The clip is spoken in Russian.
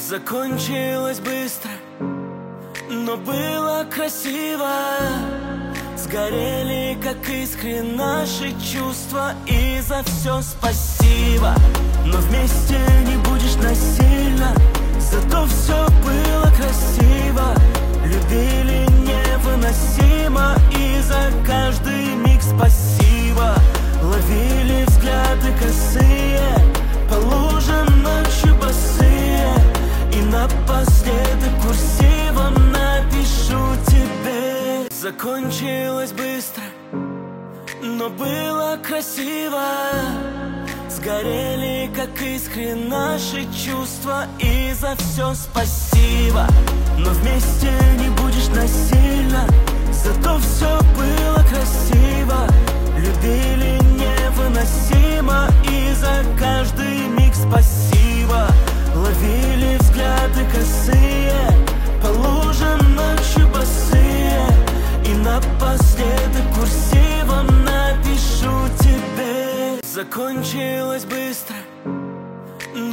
Закончилось быстро, но было красиво. Сгорели, как искры, наши чувства. И за все спасибо. Но вместе не будешь насильно. Зато все было красиво. Любили невыносимо. И за каждый миг спасибо. Ловили взгляды косые по лужам ночью босые. И напоследок курсивом напишу тебе: закончилось быстро, но было красиво. Сгорели, как искры, наши чувства. И за все спасибо. Но вместе не будешь насильно. Зато все было красиво. Любили невыносимо. И за каждый миг спасибо. Ловили взгляды косые по лужам ночью босые. И напоследок курсивом напишу тебе: закончилось быстро,